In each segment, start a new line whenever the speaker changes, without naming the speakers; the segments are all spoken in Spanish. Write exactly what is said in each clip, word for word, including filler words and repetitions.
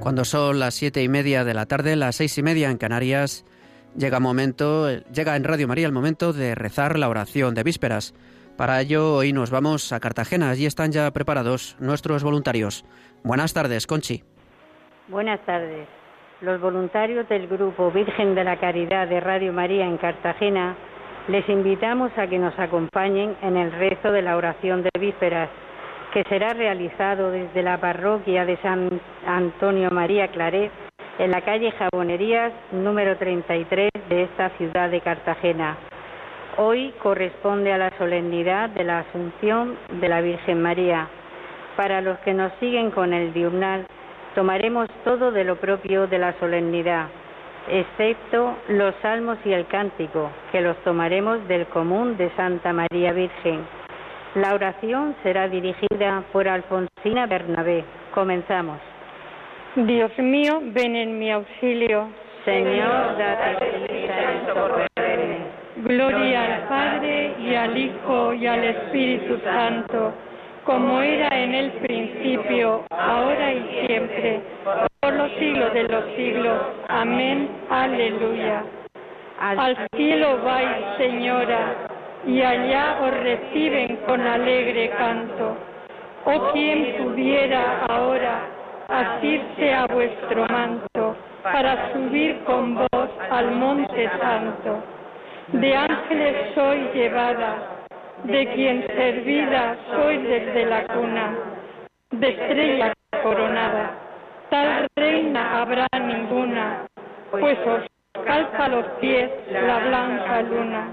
Cuando son las siete y media de la tarde, las seis y media en Canarias, llega momento, llega en Radio María el momento de rezar la oración de vísperas. Para ello, hoy nos vamos a Cartagena. Allí están ya preparados nuestros voluntarios. Buenas tardes, Conchi.
Buenas tardes. Los voluntarios del Grupo Virgen de la Caridad de Radio María en Cartagena les invitamos a que nos acompañen en el rezo de la oración de vísperas, que será realizado desde la parroquia de San Antonio María Claret, en la calle Jabonerías, número treinta y tres de esta ciudad de Cartagena. Hoy corresponde a la solemnidad de la Asunción de la Virgen María. Para los que nos siguen con el diurnal, tomaremos todo de lo propio de la solemnidad, excepto los salmos y el cántico, que los tomaremos del común de Santa María Virgen. La oración será dirigida por Alfonsina Bernabé. Comenzamos.
Dios mío, ven en mi auxilio.
Señor, date prisa en socorrerme.
Gloria al Padre, y al Hijo, y al Espíritu Santo, como era en el principio, ahora y siempre, por los siglos de los siglos. Amén. Aleluya. Al cielo vais, Señora, y allá os reciben con alegre canto. Oh, quien pudiera ahora asirse a vuestro manto, para subir con vos al monte santo. De ángeles soy llevada, de quien servida soy desde la cuna, de estrella coronada. Tal reina habrá ninguna, pues os calza los pies la blanca luna.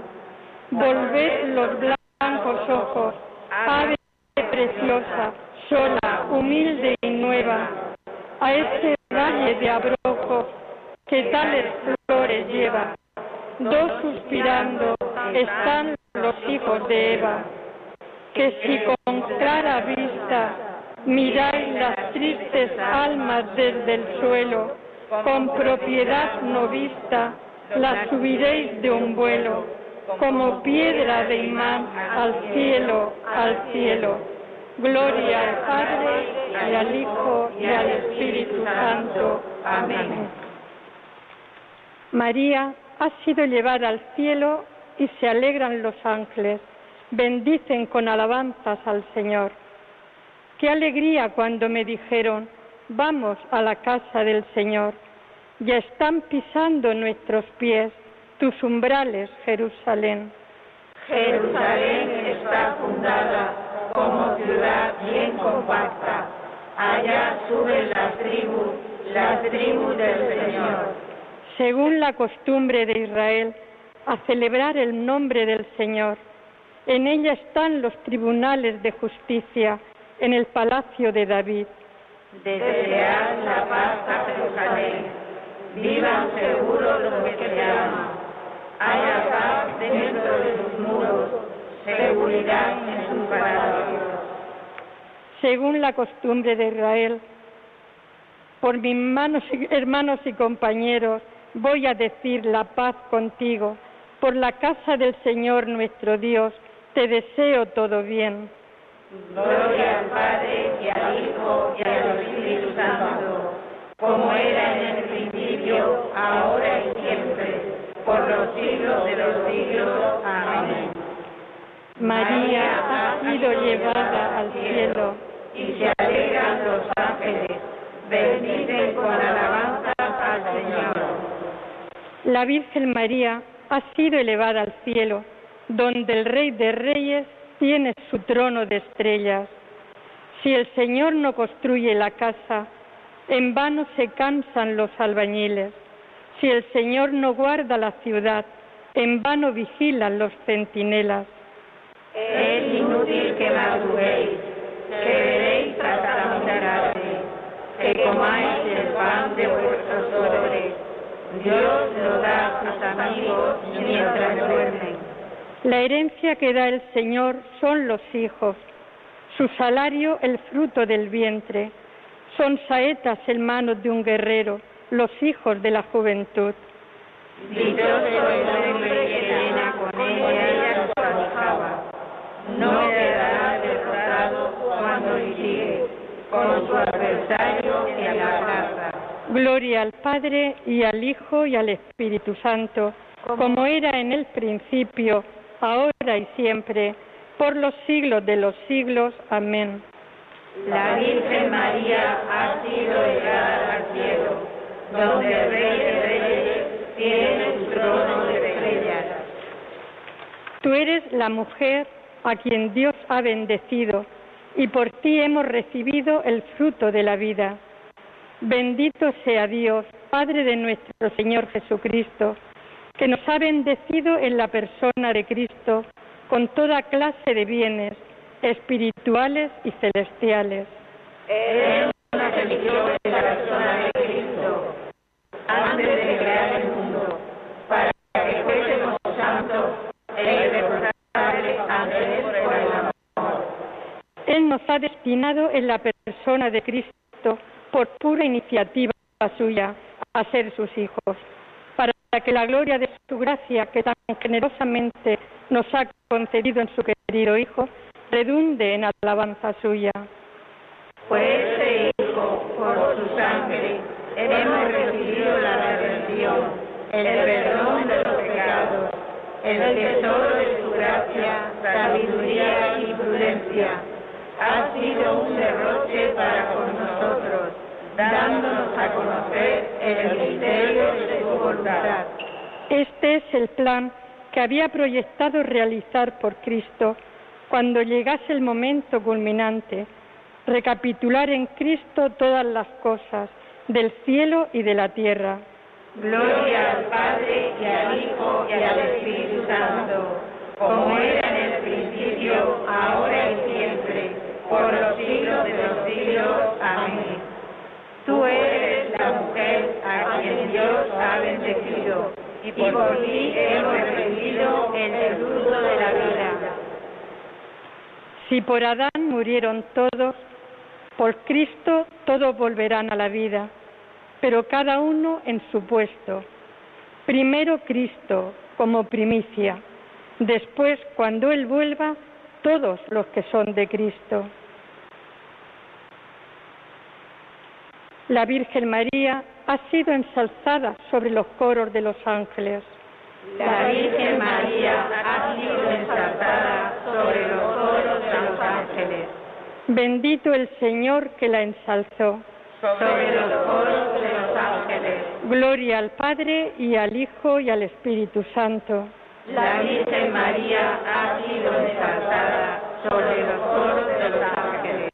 Volved los blancos ojos, ave preciosa, sola, humilde y nueva, a este valle de abrojos que tales flores lleva. Dos suspirando están los hijos de Eva, que si con clara vista miráis las tristes almas desde el suelo, con propiedad no vista las subiréis de un vuelo, como piedra de imán al cielo, al cielo. Gloria al Padre, y al Hijo, y al Espíritu Santo. Amén. María ha sido llevada al cielo y se alegran los ángeles, bendicen con alabanzas al Señor. Qué alegría cuando me dijeron, vamos a la casa del Señor. Ya están pisando nuestros pies tus umbrales, Jerusalén.
Jerusalén está fundada como ciudad bien compacta. Allá suben las tribus, las tribus del Señor.
Según la costumbre de Israel, a celebrar el nombre del Señor. En ella están los tribunales de justicia, en el palacio de David.
Desead la paz a Jerusalén, vivan seguros los que te aman. Haya paz dentro de sus muros, seguridad en sus palacios.
Según la costumbre de Israel, por mis manos, hermanos y compañeros, voy a decir la paz contigo. Por la casa del Señor nuestro Dios, te deseo todo bien.
Gloria al Padre, y al Hijo, y al Espíritu Santo, como era en el principio, ahora y siempre, por los siglos de los siglos. Amén.
María ha sido llevada al cielo,
y se alegran los ángeles, bendicen con alabanzas al Señor.
La Virgen María ha sido elevada al cielo, donde el Rey de Reyes tiene su trono de estrellas. Si el Señor no construye la casa, en vano se cansan los albañiles. Si el Señor no guarda la ciudad, en vano vigilan los centinelas.
Es inútil que madruguéis, que veréis hasta muy tarde, que comáis el pan de vuestros dolores. Dios lo da a sus amigos mientras duermen.
La herencia que da el Señor son los hijos, su salario el fruto del vientre. Son saetas en manos de un guerrero, los hijos de la juventud.
Dichoso el hombre que llena con ella su aljaba. No quedará derrotado cuando litigue con su adversario en la plaza.
Gloria al Padre, y al Hijo, y al Espíritu Santo, como era en el principio, ahora y siempre, por los siglos de los siglos. Amén.
La Virgen María ha sido elevada al cielo, donde el Rey de Reyes tiene su trono de estrellas.
Tú eres la mujer a quien Dios ha bendecido, y por ti hemos recibido el fruto de la vida. Bendito sea Dios, Padre de nuestro Señor Jesucristo, que nos ha bendecido en la persona de Cristo con toda clase de bienes espirituales y celestiales.
Él nos eligió en la persona de Cristo, antes de crear el mundo, para que fuésemos santos e irreprochables ante Él por el amor.
Él nos ha destinado en la persona de Cristo, por pura iniciativa suya, a ser sus hijos, para que la gloria de su gracia, que tan generosamente nos ha concedido en su querido Hijo, redunde en alabanza suya.
Pues este Hijo, por su sangre, hemos recibido la redención, el perdón de los pecados, el tesoro de su gracia, sabiduría y prudencia. Ha sido un derroche para con nosotros, dándonos a conocer el misterio de su voluntad.
Este es el plan que había proyectado realizar por Cristo cuando llegase el momento culminante, recapitular en Cristo todas las cosas del cielo y de la tierra.
Gloria al Padre, y al Hijo, y al Espíritu Santo, como era en el principio, ahora y siempre, por los siglos de los siglos. Amén. Tú eres la mujer a quien Dios ha bendecido, y por ti hemos recibido el fruto de la vida.
Si por Adán murieron todos, por Cristo todos volverán a la vida, pero cada uno en su puesto. Primero Cristo como primicia, después, cuando Él vuelva, todos los que son de Cristo. La Virgen María ha sido ensalzada sobre los coros de los ángeles.
La Virgen María ha sido ensalzada sobre los coros de los ángeles.
Bendito el Señor que la ensalzó.
Sobre los coros de los ángeles.
Gloria al Padre, y al Hijo, y al Espíritu Santo.
La Virgen María ha sido ensalzada sobre los coros de los ángeles.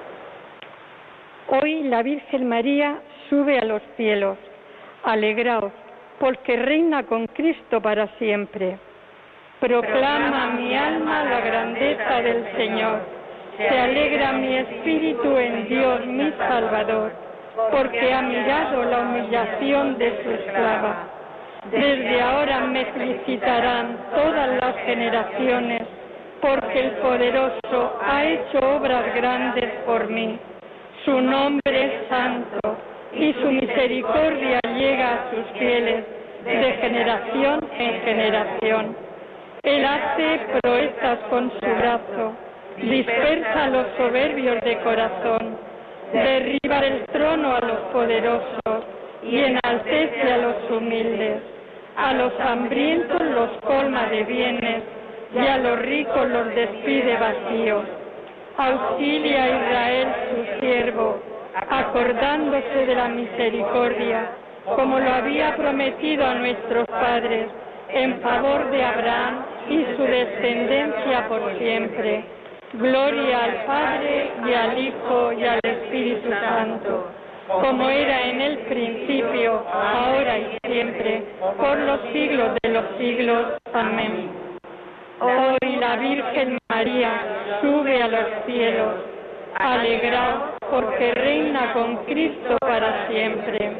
Hoy la Virgen María sube a los cielos. Alegraos, porque reina con Cristo para siempre. Proclama mi alma la grandeza del Señor. Se alegra mi espíritu en Dios mi Salvador, porque ha mirado la humillación de su esclava. Desde ahora me felicitarán todas las generaciones, porque el Poderoso ha hecho obras grandes por mí. Su nombre es santo, y su misericordia llega a sus fieles de generación en generación. Él hace proezas con su brazo, dispersa a los soberbios de corazón, derriba del trono a los poderosos y enaltece a los humildes. A los hambrientos los colma de bienes y a los ricos los despide vacíos. Auxilia a Israel su siervo, acordándose de la misericordia, como lo había prometido a nuestros padres, en favor de Abraham y su descendencia por siempre. Gloria al Padre, y al Hijo, y al Espíritu Santo, como era en el principio, ahora y siempre, por los siglos de los siglos. Amén. Hoy la Virgen María sube a los cielos. Alegraos, porque reina con Cristo para siempre.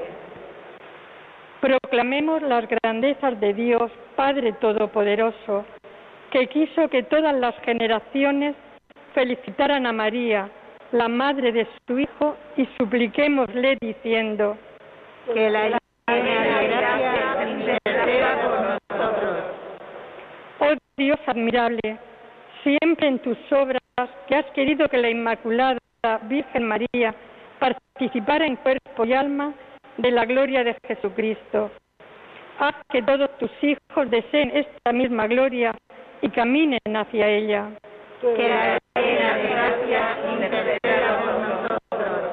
Proclamemos las grandezas de Dios, Padre Todopoderoso, que quiso que todas las generaciones felicitaran a María, la madre de su Hijo, y supliquémosle diciendo:
que la llena de gracia interceda por nosotros.
Oh Dios admirable, siempre en tus obras que has querido que la Inmaculada Virgen María participara en cuerpo y alma, de la gloria de Jesucristo. Haz que todos tus hijos deseen esta misma gloria y caminen hacia ella.
Que la reina de gracia interceda por nosotros.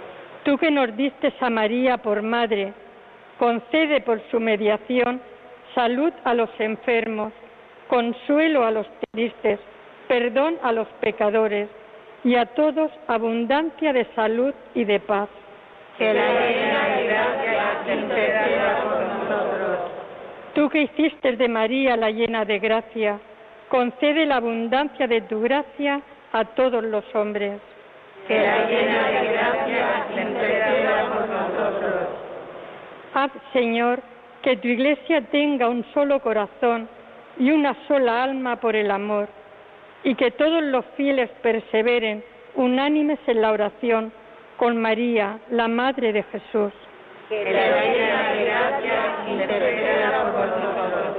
Tú que nos diste a María por madre, concede por su mediación salud a los enfermos, consuelo a los tristes, perdón a los pecadores y a todos abundancia de salud y de paz.
Que la reina de gracia interceda por nosotros.
Tú que hiciste de María la llena de gracia, concede la abundancia de tu gracia a todos los hombres.
Que la llena de gracia interceda por nosotros.
Haz, Señor, que tu Iglesia tenga un solo corazón y una sola alma por el amor, y que todos los fieles perseveren unánimes en la oración con María, la Madre de Jesús.
Que la llena de gracia interceda por nosotros.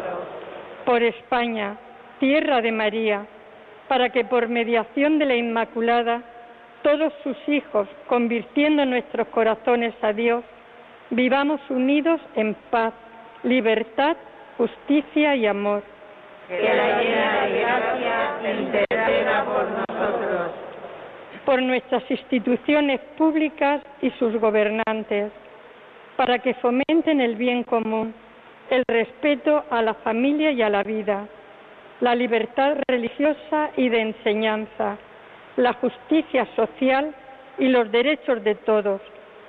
Por España, tierra de María, para que por mediación de la Inmaculada, todos sus hijos, convirtiendo nuestros corazones a Dios, vivamos unidos en paz, libertad, justicia y amor.
Que la llena de gracia interceda por nosotros.
Por nuestras instituciones públicas y sus gobernantes, para que fomenten el bien común, el respeto a la familia y a la vida, la libertad religiosa y de enseñanza, la justicia social y los derechos de todos,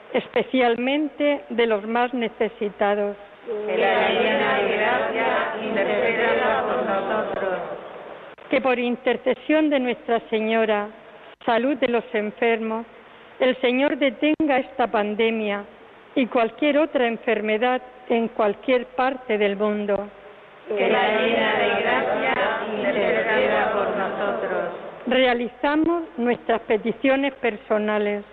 especialmente de los más necesitados.
Que la llena de gracia interceda por nosotros.
Que por intercesión de Nuestra Señora, salud de los enfermos, el Señor detenga esta pandemia y cualquier otra enfermedad en cualquier parte del mundo.
Que la llena de gracia interceda por nosotros.
Realizamos nuestras peticiones personales.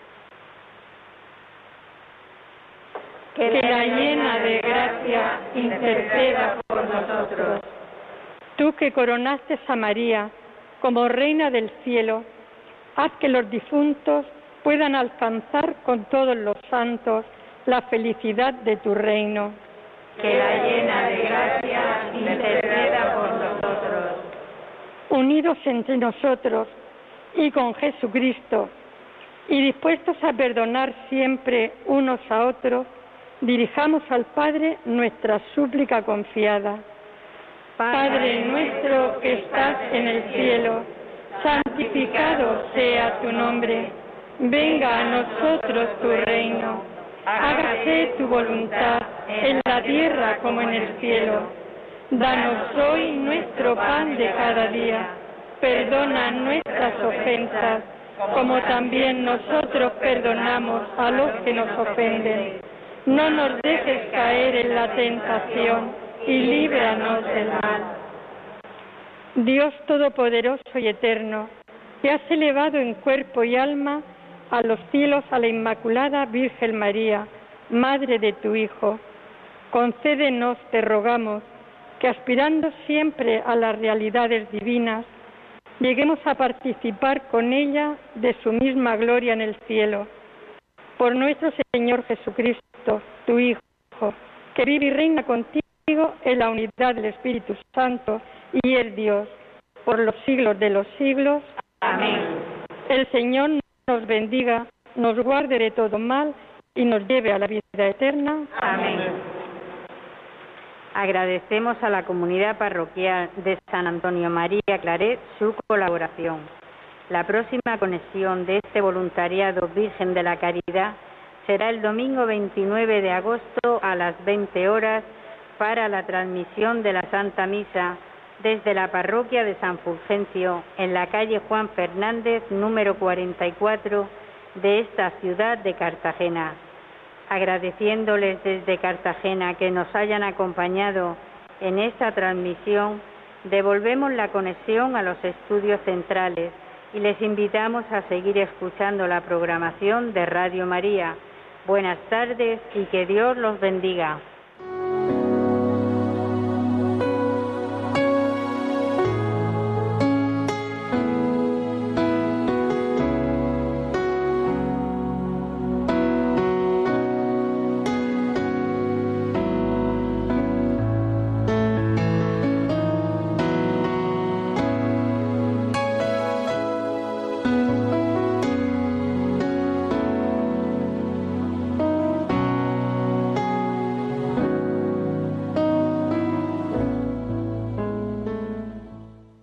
Que la llena de gracia interceda por nosotros.
Tú que coronaste a María como Reina del Cielo, haz que los difuntos puedan alcanzar con todos los santos la felicidad de tu reino.
Que la llena de gracia interceda por nosotros.
Unidos entre nosotros y con Jesucristo, y dispuestos a perdonar siempre unos a otros, dirijamos al Padre nuestra súplica confiada. Padre nuestro que estás en el cielo, santificado sea tu nombre. Venga a nosotros tu reino. Hágase tu voluntad en la tierra como en el cielo. Danos hoy nuestro pan de cada día. Perdona nuestras ofensas, como también nosotros perdonamos a los que nos ofenden. No nos dejes caer en la tentación y líbranos del mal. Dios Todopoderoso y Eterno, que has elevado en cuerpo y alma a los cielos a la Inmaculada Virgen María, Madre de tu Hijo, concédenos, te rogamos, que aspirando siempre a las realidades divinas, lleguemos a participar con ella de su misma gloria en el cielo. Por nuestro Señor Jesucristo, tu Hijo, que vive y reina contigo en la unidad del Espíritu Santo y es Dios, por los siglos de los siglos.
Amén.
El Señor nos bendiga, nos guarde de todo mal y nos lleve a la vida eterna.
Amén.
Agradecemos a la comunidad parroquial de San Antonio María Claret su colaboración. La próxima conexión de este voluntariado Virgen de la Caridad será el domingo veintinueve de agosto a las veinte horas para la transmisión de la Santa Misa desde la parroquia de San Fulgencio en la calle Juan Fernández número cuarenta y cuatro de esta ciudad de Cartagena. Agradeciéndoles desde Cartagena que nos hayan acompañado en esta transmisión, devolvemos la conexión a los estudios centrales y les invitamos a seguir escuchando la programación de Radio María. Buenas tardes y que Dios los bendiga.